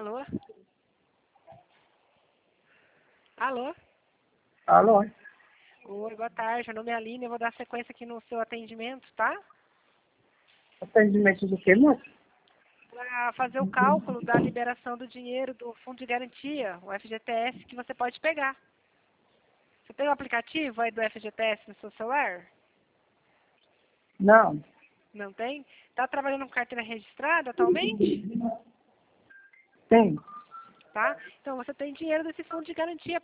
Alô? Alô? Alô? Oi, boa tarde. Meu nome é Aline. Eu vou dar sequência aqui no seu atendimento, tá? Atendimento do quê, moço? Para fazer o cálculo da liberação do dinheiro do Fundo de Garantia, o FGTS, que você pode pegar. Você tem o aplicativo aí do FGTS no seu celular? Não. Não tem? Está trabalhando com carteira registrada atualmente? Tem. Tá? Então você tem dinheiro desse Fundo de Garantia